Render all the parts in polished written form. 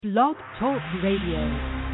Blog Talk Radio.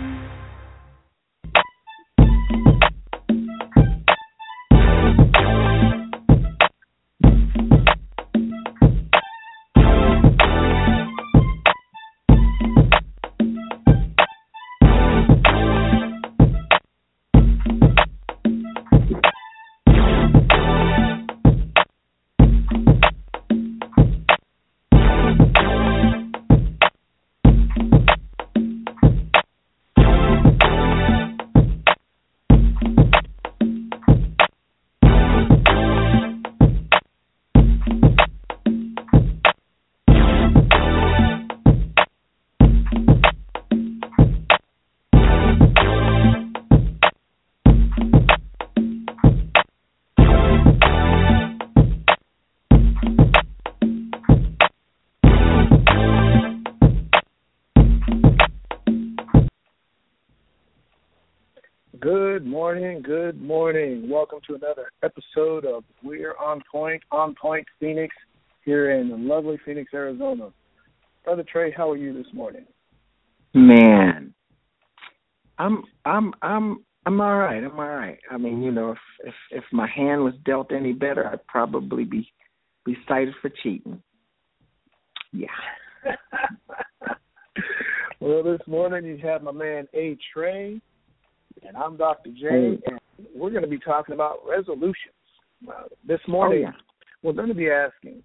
Good morning. Welcome to another episode of We're On Point Phoenix, here in lovely Phoenix, Arizona. Brother Trey, how are you this morning? Man, I'm all right. I'm all right. I mean, you know, if my hand was dealt any better, I'd probably be cited for cheating. Yeah. Well, this morning you have my man A. Trey, and I'm Dr. J, and we're going to be talking about resolutions. This morning, we're going to be asking,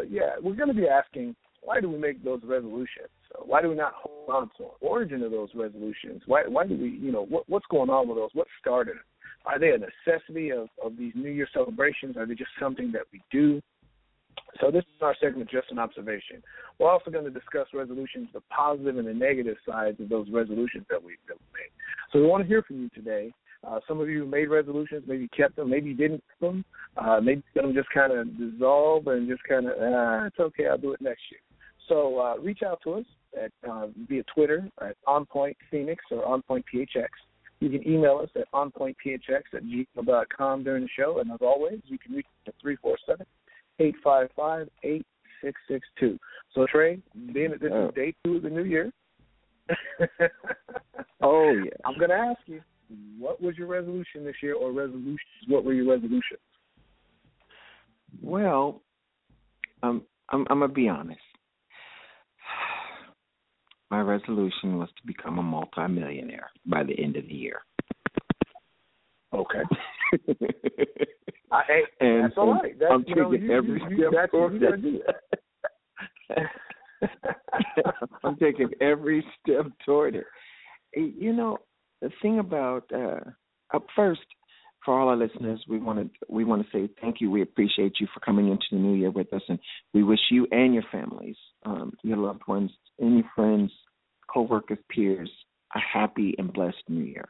why do we make those resolutions? Why do we not hold on to the origin of those resolutions? Why do we, what's going on with those? What started it? Are they a necessity of these New Year celebrations? Are they just something that we do? So this is our segment, Just an Observation. We're also going to discuss resolutions, the positive and the negative sides of those resolutions that we made. So we want to hear from you today. Some of you made resolutions, maybe kept them, maybe you didn't keep them. Maybe them just kind of dissolve and just kind of, it's okay, I'll do it next year. So reach out to us at via Twitter at OnPointPhoenix or OnPointPHX. You can email us at onpointphx@gmail.com during the show. And as always, you can reach us at 347-855-8662. So, Trey, being that this is day 2 of the new year, I'm going to ask you, what was your resolution this year, or resolutions? What were your resolutions? Well, I'm going to be honest. My resolution was to become a multimillionaire by the end of the year. Okay. That's all right. I'm taking every step toward it. I'm taking every step toward it. You know, the thing about up first, for all our listeners, we want to say thank you. We appreciate you for coming into the new year with us, and we wish you and your families, your loved ones, and your friends, co-workers, peers, a happy and blessed new year.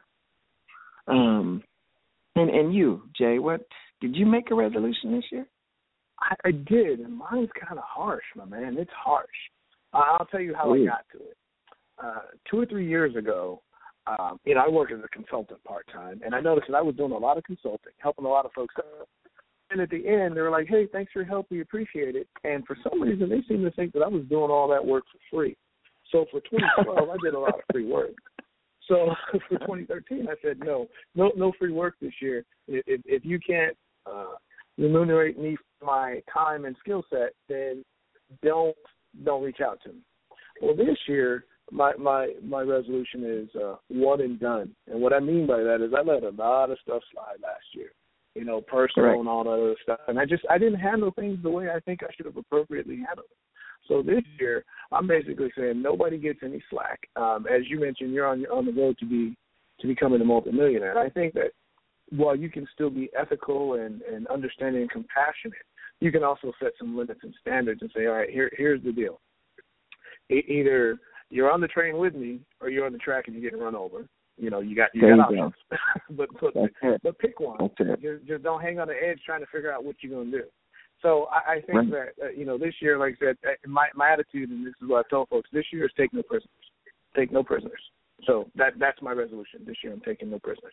And you, Jay, what did you make a resolution this year? I did, and mine's kind of harsh, my man. It's harsh. I'll tell you how I got to it. 2 or 3 years ago, I work as a consultant part-time, and I noticed that I was doing a lot of consulting, helping a lot of folks out. And at the end, they were like, hey, thanks for your help. We appreciate it. And for some reason, they seemed to think that I was doing all that work for free. So for 2012, I did a lot of free work. So for 2013, I said, no free work this year. If you can't remunerate me for my time and skill set, then don't reach out to me. Well, this year, my resolution is one and done. And what I mean by that is I let a lot of stuff slide last year, personal and all that other stuff. And I didn't handle things the way I think I should have appropriately handled it. So this year, I'm basically saying nobody gets any slack. As you mentioned, you're on the road to becoming a multimillionaire. And I think that while you can still be ethical and understanding and compassionate, you can also set some limits and standards and say, all right, here's the deal. Either you're on the train with me, or you're on the track and you're getting run over. You got options. but pick one. Just don't hang on the edge trying to figure out what you're going to do. So I think that, this year, like I said, my attitude, and this is what I tell folks, this year is take no prisoners. Take no prisoners. So that's my resolution. This year I'm taking no prisoners.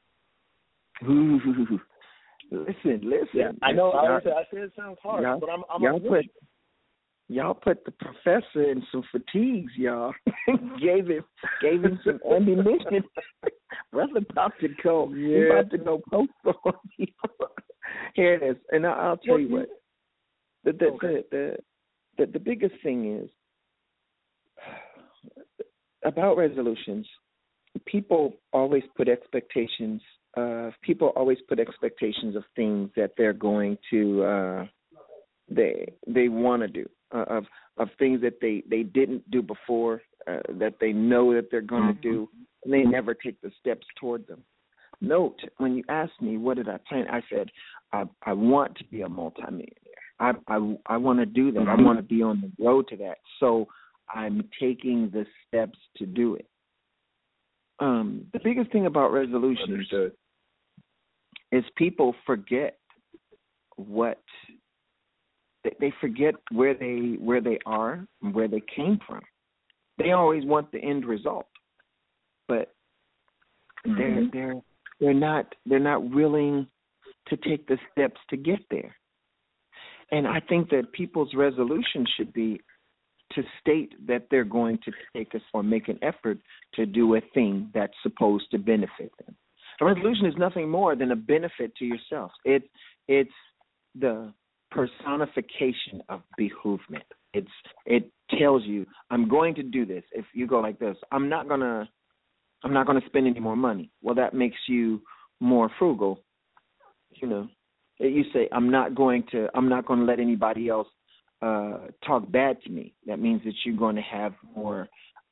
Ooh. Listen. Yeah, I know. I said it sounds hard, but I'm on a mission. y'all put the professor in some fatigues, y'all. gave him some ammunition. Brother about to go. Yeah. He's about to go post on people. Here it is. And I'll tell you what. The biggest thing is about resolutions. People always put expectations. People always put expectations of things that they're going to they want to do, of things that they didn't do before, that they know that they're going to do, and they never take the steps toward them. Note, when you asked me what did I plan, I said I want to be a multimillionaire. I want to do that. I want to be on the road to that. So I'm taking the steps to do it. The biggest thing about resolutions is people forget what they forget where they are and where they came from. They always want the end result, but they're not willing to take the steps to get there. And I think that people's resolution should be to state that they're going to take us or make an effort to do a thing that's supposed to benefit them. A resolution is nothing more than a benefit to yourself. It's the personification of behoovement. It tells you, I'm going to do this. If you go like this, I'm not gonna spend any more money. Well, that makes you more frugal. You know, you say I'm not going to let anybody else talk bad to me. That means that you're going to have more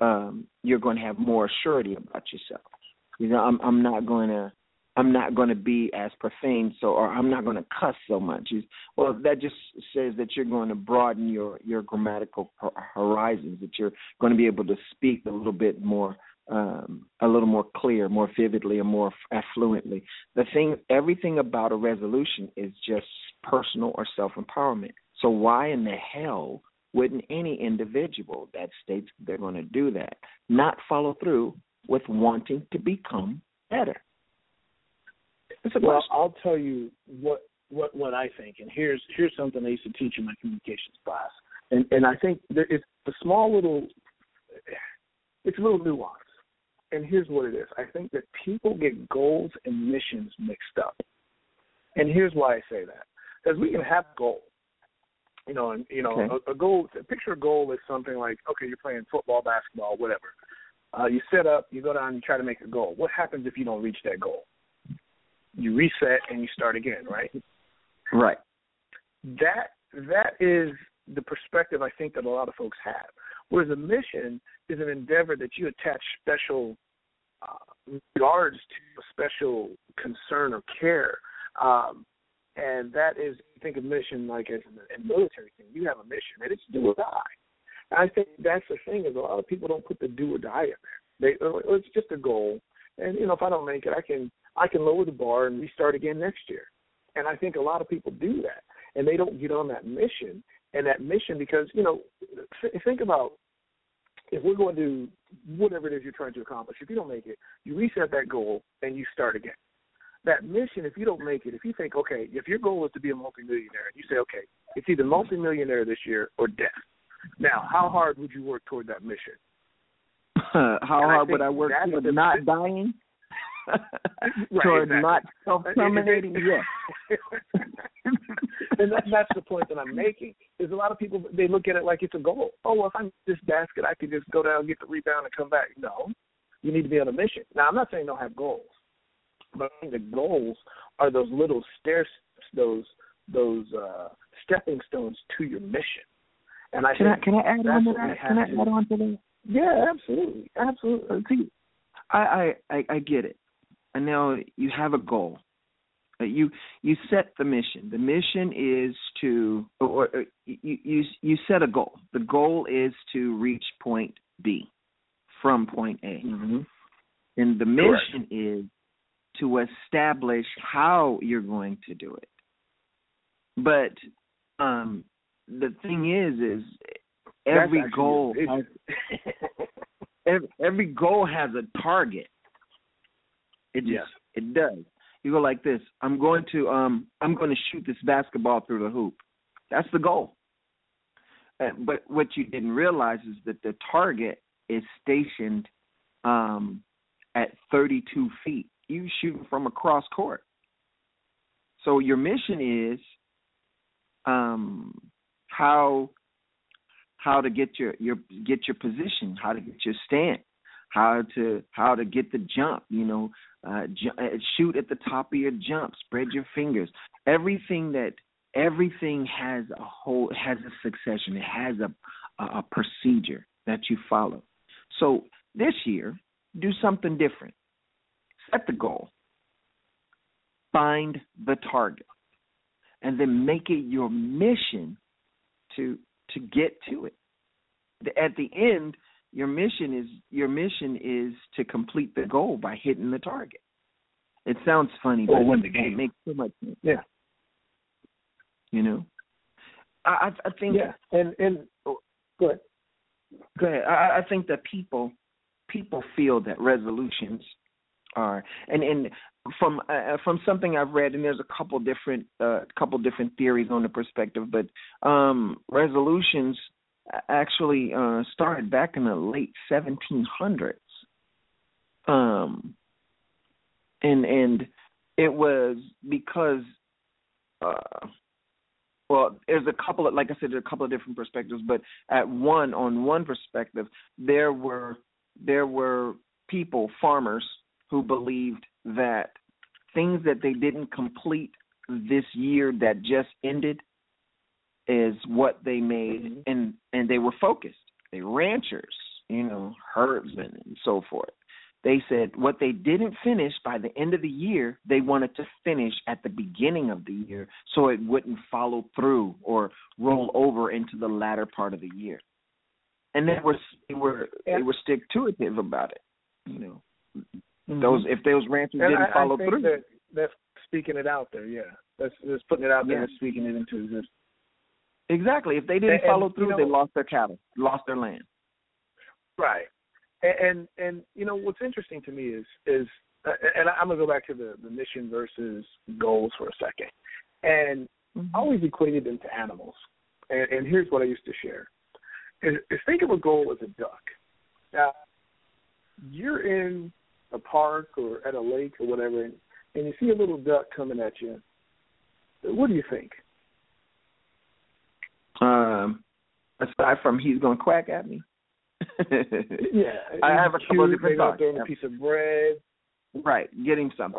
surety about yourself. You know, I'm not going to be as profane, or I'm not going to cuss so much. Well, that just says that you're going to broaden your grammatical horizons, that you're going to be able to speak a little bit more, a little more clear, more vividly, and more affluently. Everything about a resolution is just personal or self-empowerment. So why in the hell wouldn't any individual that states they're going to do that not follow through with wanting to become better? Well, I'll tell you what I think, and here's something I used to teach in my communications class, and I think it's a little nuance, and here's what it is. I think that people get goals and missions mixed up, and here's why I say that. Because we can have goals, a goal. Picture a goal is something like, okay, you're playing football, basketball, whatever. You set up, you go down, you try to make a goal. What happens if you don't reach that goal? You reset and you start again, right? Right. That is the perspective I think that a lot of folks have. Whereas a mission is an endeavor that you attach special regards to, a special concern or care. And that is, you think of mission like as a military thing. You have a mission, and it's do or die. And I think that's the thing, is a lot of people don't put the do or die in there. It's just a goal. And, if I don't make it, I can lower the bar and restart again next year. And I think a lot of people do that, and they don't get on that mission. And that mission, because, think about if we're going to whatever it is you're trying to accomplish, if you don't make it, you reset that goal and you start again. That mission, if you don't make it, if you think, okay, if your goal is to be a multimillionaire, and you say, okay, it's either multimillionaire this year or death. Now, how hard would you work toward that mission? How hard would I work toward not dying? Toward not self-terminating? Yes. And that's the point that I'm making, is a lot of people, they look at it like it's a goal. Oh, well, if I miss this basket, I could just go down, get the rebound, and come back. No, you need to be on a mission. Now, I'm not saying don't have goals, but I think the goals are those little stairs, those stepping stones to your mission. And I can I add on to that? Can I add on to that? Yeah, absolutely. See, I get it. I know you have a goal. You set the mission. The mission is to, you set a goal. The goal is to reach point B from point A. Mm-hmm. And the mission is to establish how you're going to do it. But the thing is every goal every goal has a target. It does. You go like this. I'm going to shoot this basketball through the hoop. That's the goal. but what you didn't realize is that the target is stationed at 32 feet. You shooting from across court. So your mission is how to get your position, how to get your stance, how to get the jump. Shoot at the top of your jump. Spread your fingers. Everything has a succession. It has a procedure that you follow. So this year, do something different. Set the goal. Find the target, and then make it your mission to get to it. At the end, your mission is to complete the goal by hitting the target. It sounds funny, but win the game. It makes so much sense. Yeah. I think. Yeah, and go ahead. Go ahead. I think that people feel that resolutions are, and from something I've read, and there's a couple different theories on the perspective, but resolutions actually started back in the late 1700s, and it was because there's a couple of, like I said, there's a couple of different perspectives, but on one perspective, there were people, farmers, who believed that things that they didn't complete this year that just ended is what they made, and they were focused. They ranchers, herdsmen and so forth. They said what they didn't finish by the end of the year, they wanted to finish at the beginning of the year so it wouldn't follow through or roll over into the latter part of the year. And they were stick-to-itive about it, If those ranchers didn't follow through. That's speaking it out there, yeah. That's putting it out there and speaking it into existence. Exactly. If they didn't follow through, they lost their cattle, lost their land. Right. And what's interesting to me is and I'm gonna go back to the mission versus goals for a second, and I always equated them to animals. And here's what I used to share: is think of a goal as a duck. Now, you're in a park or at a lake or whatever, and you see a little duck coming at you. What do you think? Aside from he's gonna quack at me. Yeah, I have a couple of different thoughts. Maybe a piece of bread. Right, getting something.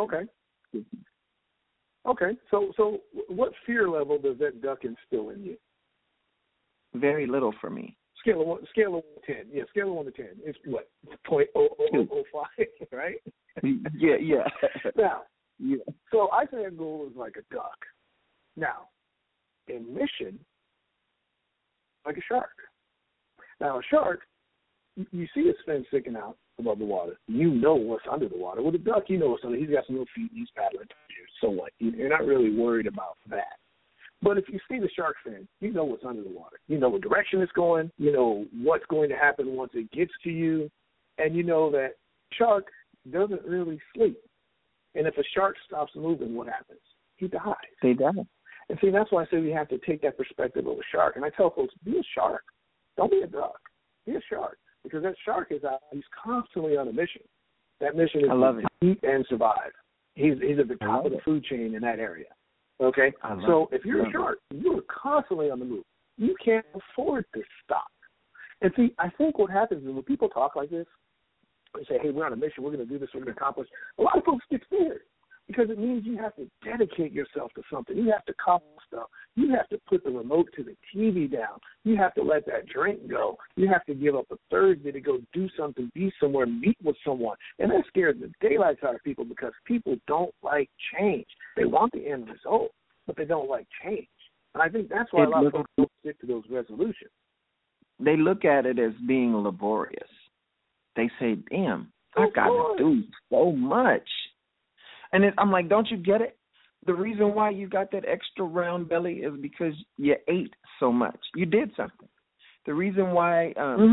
Okay. So what fear level does that duck instill in you? Very little for me. Scale of 1 to 10. Yeah, scale of 1 to 10. It's what? 0.0005, right? Yeah. Now, so I say a goal is like a duck. Now, in mission, like a shark. Now, a shark, you see its fin sticking out above the water. You know what's under the water. With a duck, you know what's under. He's got some little feet. He's paddling to you. So what? You're not really worried about that. But if you see the shark fin, you know what's under the water. You know what direction it's going. You know what's going to happen once it gets to you. And you know that shark doesn't really sleep. And if a shark stops moving, what happens? He dies. They die. And see, that's why I say we have to take that perspective of a shark. And I tell folks, be a shark. Don't be a duck. Be a shark. Because that shark is out. He's constantly on a mission. That mission is to eat and survive. He's at the top of the food chain in that area. Okay? So if you're a shark, you're constantly on the move. You can't afford to stop. And see, I think what happens is when people talk like this, they say, hey, we're on a mission, we're going to do this, we're going to accomplish, a lot of folks get scared because it means you have to dedicate yourself to something. You have to copy stuff. You have to put the remote to the TV down. You have to let that drink go. You have to give up a Thursday to go do something, be somewhere, meet with someone. And that scares the daylights out of people because people don't like change. They want the end result, but they don't like change. And I think that's why a lot of folks don't stick to those resolutions. They look at it as being laborious. They say, damn, I got to do so much. And I'm like, don't you get it? The reason why you got that extra round belly is because you ate so much. You did something. The reason why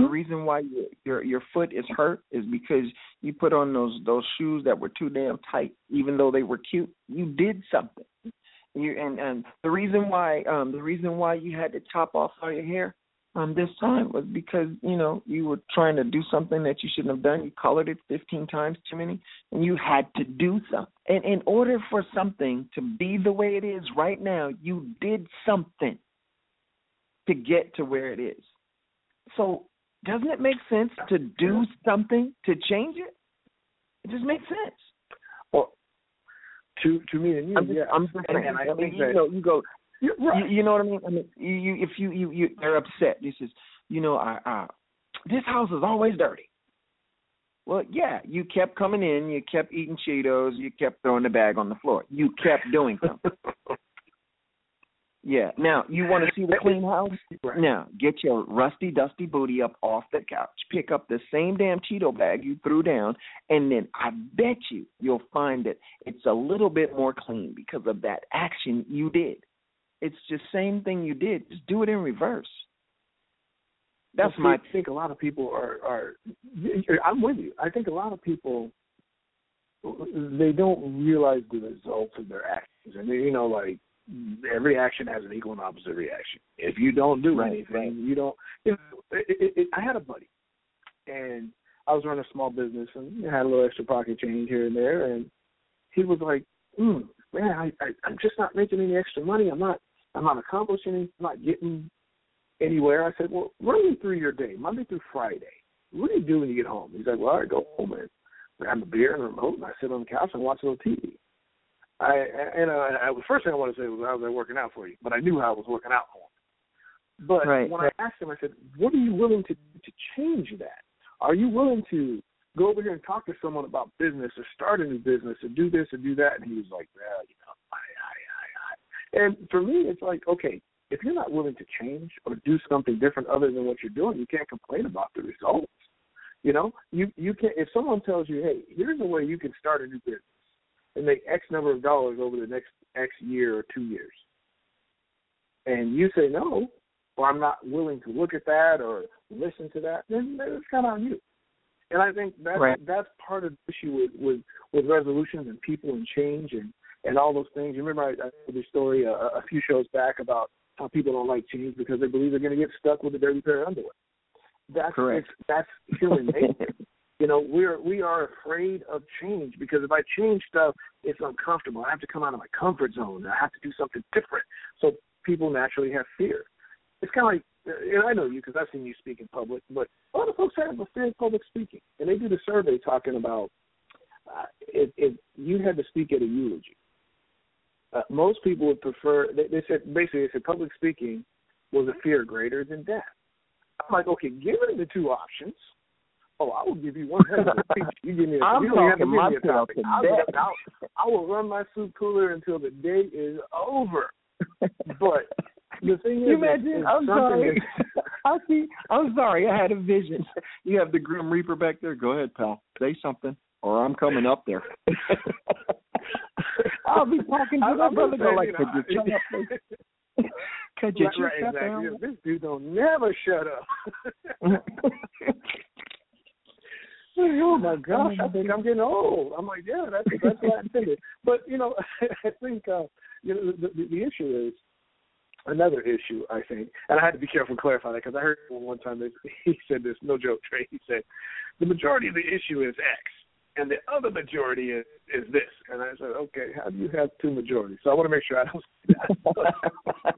your foot is hurt is because you put on those shoes that were too damn tight, even though they were cute. You did something. And the reason why you had to chop off all your hair this time was because, you were trying to do something that you shouldn't have done. You colored it 15 times too many, and you had to do something. And in order for something to be the way it is right now, you did something to get to where it is. So doesn't it make sense to do something to change it? It just makes sense. Well, to me and you, I'm just saying. And I think that, you go. Right. You know what I mean? I mean, if you're upset. This is, this house is always dirty. Well, yeah, you kept coming in, you kept eating Cheetos, you kept throwing the bag on the floor. You kept doing something. Yeah. Now, you want to see the clean house? Right. Now, get your rusty, dusty booty up off the couch. Pick up the same damn Cheeto bag you threw down, and then I bet you'll find that it's a little bit more clean because of that action you did. It's the same thing you did. Just do it in reverse. That's I think a lot of people are. I'm with you. I think a lot of people, they don't realize the results of their actions. And, like, every action has an equal and opposite reaction. If you don't do anything, you don't. I had a buddy, and I was running a small business, and I had a little extra pocket change here and there, and he was like, man, I'm just not making any extra money. I'm not accomplishing anything. I'm not getting anywhere. I said, well, run me through your day, Monday through Friday. What do you do when you get home? He's like, well, I go home and grab a beer and a remote, and I sit on the couch and watch a little TV. The first thing I want to say was, how's that working out for you? But I knew how it was working out for him. But when I asked him, I said, what are you willing to do to change that? Are you willing to go over here and talk to someone about business or start a new business or do this or do that? And he was like, well, And for me, it's like, okay, if you're not willing to change or do something different other than what you're doing, you can't complain about the results. You can't. If someone tells you, hey, here's a way you can start a new business and make X number of dollars over the next X year or 2 years, and you say no, or I'm not willing to look at that or listen to that, then it's kind of on you. And I think that's part of the issue with resolutions and people and change and all those things. You remember I told the story a few shows back about how people don't like change because they believe they're going to get stuck with a dirty pair of underwear. That's correct. That's human nature. We are afraid of change because if I change stuff, it's uncomfortable. I have to come out of my comfort zone. I have to do something different. So people naturally have fear. It's kind of like, and I know you because I've seen you speak in public, but a lot of folks have a fear of public speaking. And they do the survey talking about if you had to speak at a eulogy, most people would prefer, they said public speaking was a fear greater than death. I'm like, okay, given the two options, I will give you one hell of a speech. You give me a I'm talking myself to death. I will run my soup cooler until the day is over. But the thing is, I'm sorry. I'm sorry. I had a vision. You have the Grim Reaper back there. Go ahead, pal. Say something, or I'm coming up there. I'll be talking to my brother. Go like, could you shut up, please? Could you shut down? This dude don't never shut up. Oh my gosh! I think I'm getting old. I'm like, yeah, that's what I intended. But I think the issue is another issue. I think, and I had to be careful and clarify that because I heard one time he said this. No joke, Trey. He said the majority of the issue is X, and the other majority is this. And I said, okay, how do you have two majorities? So I want to make sure I don't say that.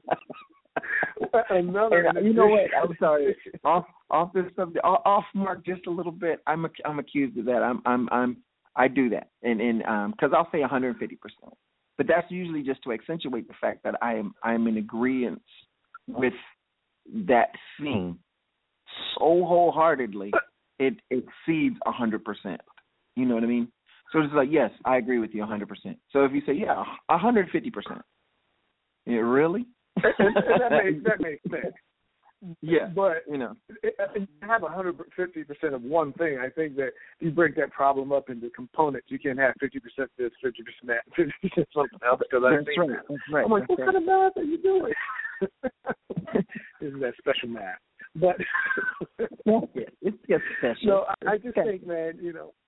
You know what? I'm sorry. Off this subject, off mark just a little bit. I'm accused of that. I do that, and because I'll say 150%, but that's usually just to accentuate the fact that I'm in agreement with that thing so wholeheartely it exceeds 100%. You know what I mean? So it's like, yes, I agree with you 100%. So if you say 150%, yeah, really? that makes sense. Yeah, but you have 150% of one thing. I think that if you break that problem up into components, you can have 50% this, 50% that, 50% something else. Because That's right. I'm like, what kind of math are you doing? This is that special math. But it's just special. No, I just think, man,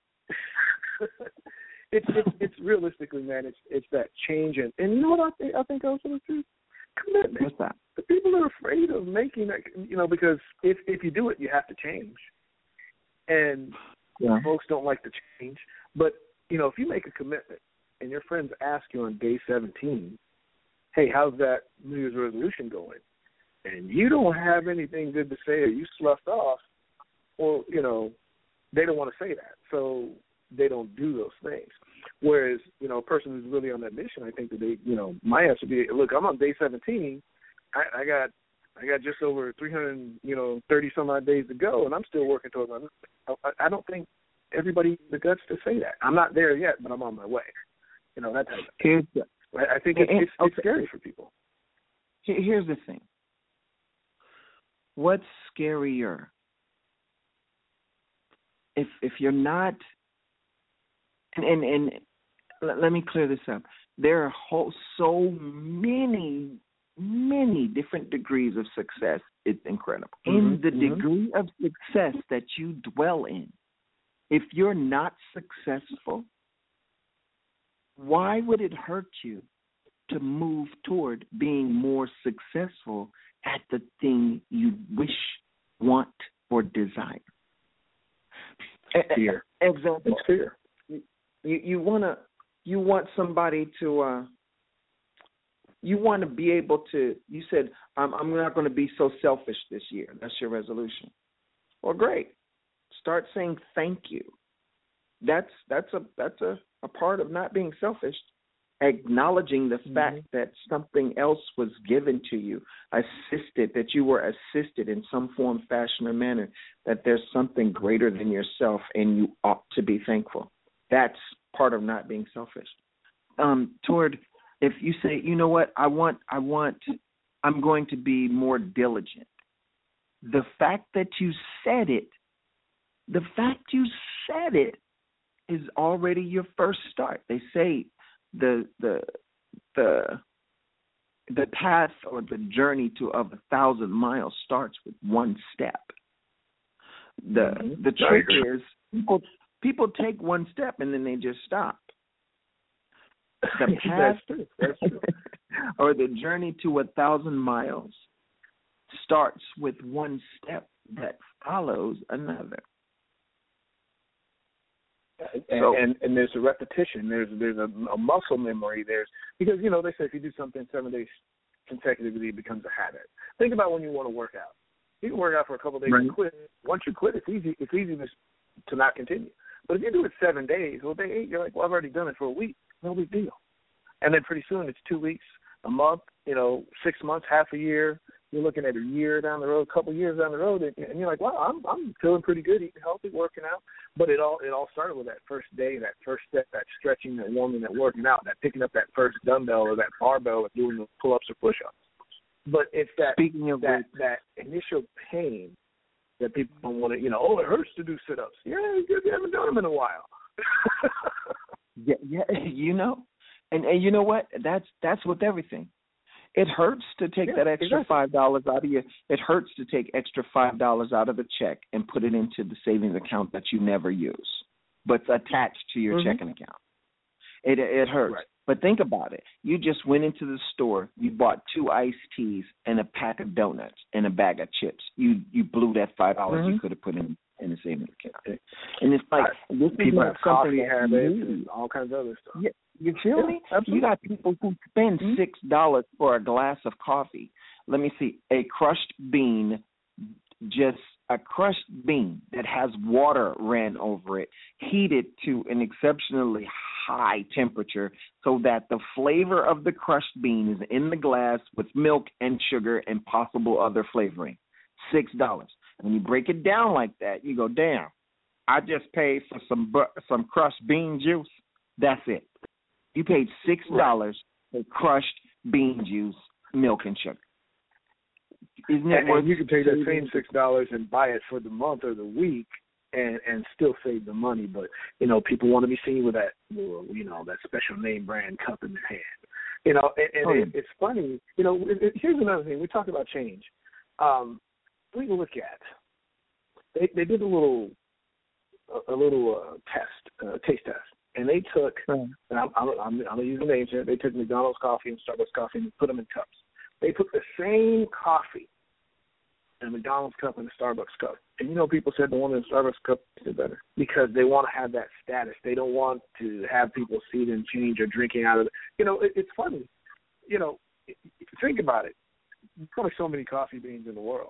it's realistically, man, it's that change and you know what I think also the truth. Commitment. What's that? the people are afraid of making that, because if you do it, you have to change. And folks don't like to change. But, if you make a commitment and your friends ask you on day 17, hey, how's that New Year's resolution going? And you don't have anything good to say, or you sloughed off, well, they don't want to say that. So they don't do those things. Whereas, a person who's really on that mission, I think that they, my answer would be, look, I'm on day 17. I got just over 330 some odd days to go, and I'm still working towards my. I don't think everybody has the guts to say that. I'm not there yet, but I'm on my way. That type of thing. I think it's scary for people. Here's the thing. What's scarier? If you're not, and let me clear this up. There are so many different degrees of success. It's incredible. In the degree of success that you dwell in, if you're not successful, why would it hurt you to move toward being more successful at the thing you wish, want, or desire? Fear. Exactly. It's fear. You want somebody to. You want to be able to. You said, I'm not going to be so selfish this year. That's your resolution. Well, great. Start saying thank you. That's a part of not being selfish. Acknowledging the fact that something else was given to you, that you were assisted in some form, fashion, or manner, that there's something greater than yourself and you ought to be thankful. That's part of not being selfish. If you say, you know what, I'm going to be more diligent. The fact that you said it is already your first start. They say the path or the journey of 1,000 miles starts with one step. The trick is people take one step and then they just stop. The path That's true. or the journey to 1,000 miles starts with one step that follows another. And there's a repetition. There's a muscle memory. Because they say if you do something 7 days consecutively, it becomes a habit. Think about when you want to work out. You can work out for a couple of days and quit. Once you quit, it's easy. It's easy to not continue. But if you do it 7 days, well, day 8, you're like, well, I've already done it for a week. No big deal. And then pretty soon it's 2 weeks, a month, 6 months, half a year. You're looking at a year down the road, a couple of years down the road, and you're like, wow, I'm feeling pretty good, eating healthy, working out. But it all started with that first day, that first step, that stretching, that warming, that working out, that picking up that first dumbbell or that barbell and doing the pull-ups or push-ups. But it's that initial pain that people don't want to, it hurts to do sit-ups. Yeah, because you haven't done them in a while. yeah, and you know what? That's with everything. It hurts to take that extra $5 out of you. It hurts to take extra $5 out of the check and put it into the savings account that you never use, but it's attached to your checking account. It hurts. Right. But think about it. You just went into the store. You bought 2 iced teas and a pack of donuts and a bag of chips. You blew that $5 you could have put in a savings account. And it's like this people is have something coffee that habits and all kinds of other stuff. Yeah. You feel me? Absolutely. You got people who spend $6 for a glass of coffee. Let me see. A crushed bean that has water ran over it, heated to an exceptionally high temperature so that the flavor of the crushed bean is in the glass with milk and sugar and possible other flavoring. $6. When you break it down like that, you go, damn, I just paid for some crushed bean juice. That's it. You paid $6 for crushed bean juice, milk, and sugar. Isn't it worth? And you can take that same $6 and buy it for the month or the week, and still save the money. But people want to be seen with that, that special name brand cup in their hand. It's funny. Here's another thing. We talk about change. We look at. They did a little taste test. And they took, and I'm going to use the names here, they took McDonald's coffee and Starbucks coffee and put them in cups. They put the same coffee in a McDonald's cup and a Starbucks cup. And people said the one in the Starbucks cup is better because they want to have that status. They don't want to have people see them change or drinking out of it. It's funny. Think about it. There's only so many coffee beans in the world.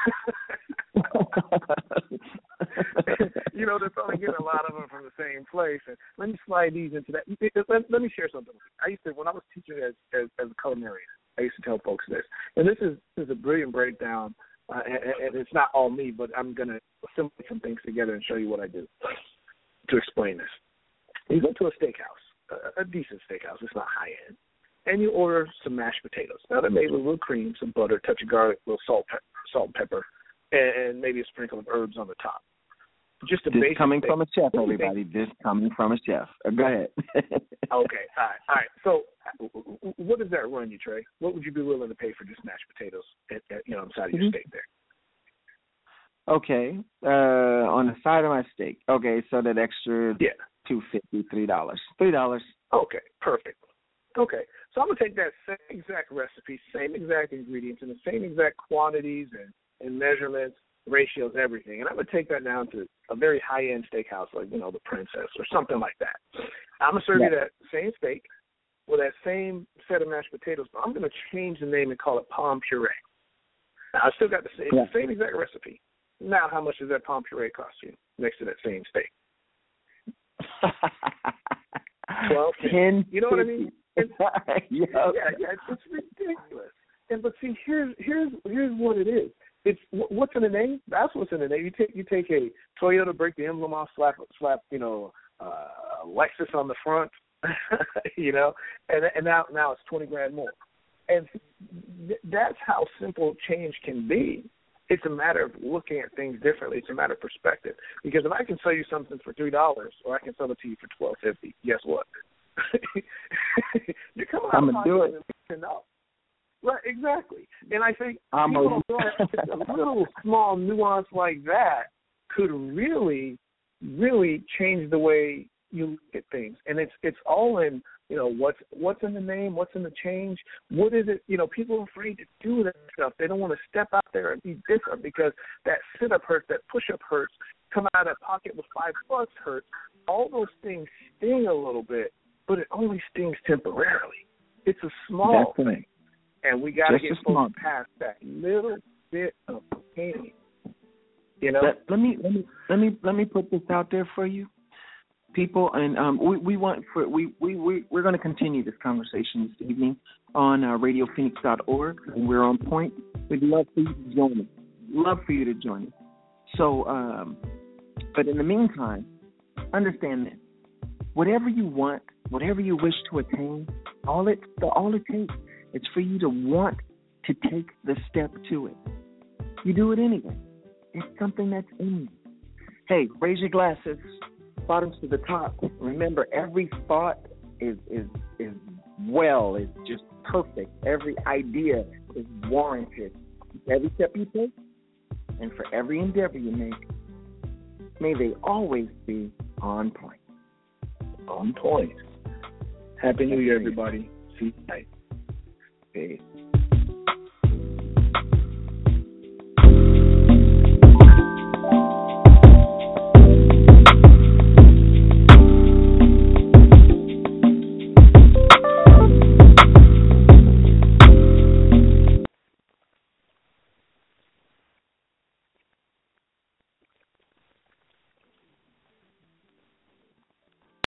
They're probably getting a lot of them from the same place. And let me slide these into that. Let me share something. When I was teaching as a culinarian, I used to tell folks this. And this is a brilliant breakdown, and it's not all me, but I'm going to assemble some things together and show you what I do to explain this. You go to a steakhouse, a decent steakhouse. It's not high-end. And you order some mashed potatoes. Now, they're made with a little cream, some butter, a touch of garlic, a little salt and pepper, and maybe a sprinkle of herbs on the top. Just a basic coming from a chef, everybody. This coming from a chef. Go ahead. Okay, all right. So what does that run you, Trey? What would you be willing to pay for just mashed potatoes inside of your steak there? Okay, on the side of my steak. Okay, so that extra $2.50, $3. Okay, perfect. Okay, so I'm going to take that same exact recipe, same exact ingredients, and the same exact quantities and measurements, ratios, everything, and I'm going to take that down to a very high-end steakhouse like, the Princess or something like that. I'm going to serve you that same steak with that same set of mashed potatoes, but I'm going to change the name and call it palm puree. Now, I still got the same exact recipe. Now, how much does that palm puree cost you next to that same steak? 12, 10. You know what I mean? It's ridiculous. But see, here's what it is. It's what's in the name. That's what's in the name. You take a Toyota, break the emblem off, slap Lexus on the front, and now it's $20,000 more. And that's how simple change can be. It's a matter of looking at things differently. It's a matter of perspective. Because if I can sell you something for $3 or I can sell it to you for $12.50, guess what? You're coming out of pocket $10. Right, exactly. And I think people don't know that a little small nuance like that could really, really change the way you look at things. And it's all in, what's in the name, what's in the change, what is it, people are afraid to do that stuff. They don't want to step out there and be different because that sit-up hurts, that push-up hurts, coming out of that pocket with $5 hurts. All those things sting a little bit, but it only stings temporarily. It's a small thing. And we got to get folks past that little bit of pain. Let me put this out there for you, people, and we're going to continue this conversation this evening on RadioPhoenix.org, and we're on point. We'd love for you to join us. So, but in the meantime, understand this: whatever you want, whatever you wish to attain, all it takes. It's for you to want to take the step to it. You do it anyway. It's something that's in you. Hey, raise your glasses, bottoms to the top. Remember, every thought is just perfect. Every idea is warranted. Every step you take, and for every endeavor you make, may they always be on point. On point. Happy New Year, everybody. See you tonight. Peace.